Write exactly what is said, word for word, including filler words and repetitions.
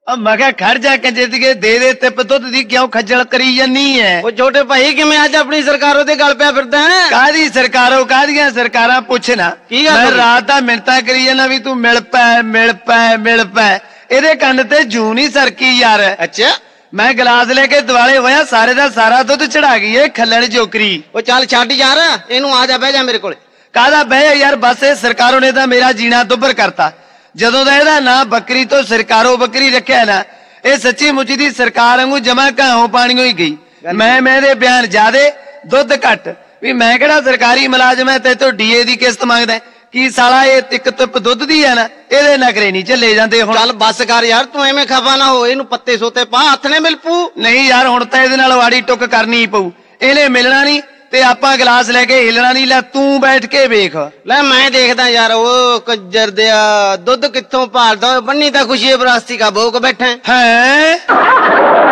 मैं क्या खड़ जा के जिंदगी दे दे तिप दुध दी क्यों खज्जल करी जानी है। वो छोटे भाई किवें अज अपनी सरकारों दे गल पिया फिरदा है। कादी सरकारों कादियां सरकारां पुछना मैं रात दा मिन्नतां करी जाना भी तू मिल पै मिल पै मिल पै इहदे कंन ते जू नहीं सरकी यार। अच्छा मैं गिलास लेके दिवाले होया सारे दा सारा दुध चढ़ा गई है खल्लण जोकरी। ओ चल छड्ड यार इनू आ जा बह जा मेरे कोल। कादा बह यार बस ये सरकारों ने तो मेरा जीना दुभर करता। ਜਦੋਂ ਦਾ ਇਹਦਾ ਨਾਂ ਬੱਕਰੀ ਤੋਂ ਸਰਕਾਰੋਂ ਬੱਕਰੀ ਰੱਖਿਆ ਨਾ ਇਹ ਸੱਚੀ ਮੁੱਚੀ ਦੀ ਸਰਕਾਰ ਵਾਂਗੂ ਜਮਾ ਘਾਹੋਂ ਪਾਣੀਓ ਹੀ ਗਈ। ਮੈਂ ਮੈਂ ਦੇ ਬਿਆਨ ਜ਼ਿਆਦੇ ਦੁੱਧ ਘੱਟ ਵੀ ਮੈਂ ਕਿਹੜਾ ਸਰਕਾਰੀ ਮੁਲਾਜ਼ਮ ਹੈ ਤੇ ਤੂੰ ਡੀਏ ਦੀ ਕਿਸ਼ਤ ਮੰਗਦਾ ਕੀ ਸਾਲਾ ਇਹ ਇੱਕ ਟਿਪ ਦੁੱਧ ਦੀ ਹੈ ਨਾ ਇਹਦੇ ਨਖਰੇ ਨਹੀਂ ਝੱਲੇ ਜਾਂਦੇ। ਹੁਣ ਚੱਲ ਬੱਸ ਕਰ ਯਾਰ ਤੂੰ ਐਵੇਂ ਖਫਾ ਨਾ ਹੋ ਇਹਨੂੰ ਪੱਤੇ ਸੋਤੇ ਪਾ ਹੱਥ ਨੇ ਮਿਲ ਪੂ। ਨਹੀਂ ਯਾਰ ਹੁਣ ਤਾਂ ਇਹਦੇ ਨਾਲ ਵਾੜੀ ਟੁੱਕ ਕਰਨੀ ਪਊ ਇਹਨੇ ਮਿਲਣਾ ਨਹੀਂ ਤੇ ਆਪਾਂ ਗਲਾਸ ਲੈ ਕੇ ਹਿਲਣਾ ਨਹੀਂ। ਲੈ ਤੂੰ ਬੈਠ ਕੇ ਵੇਖ। ਲੈ ਮੈਂ ਦੇਖਦਾ ਯਾਰ ਉਹ ਕੱਜਰ ਦਿਆ ਦੁੱਧ ਕਿੱਥੋਂ ਭਾਲਦਾ ਬੰਨੀ ਤਾਂ ਖੁਸ਼ੀ ਬਰਾਸਤੀ ਕਾ ਭੋਗ ਬੈਠਾ ਹੈ।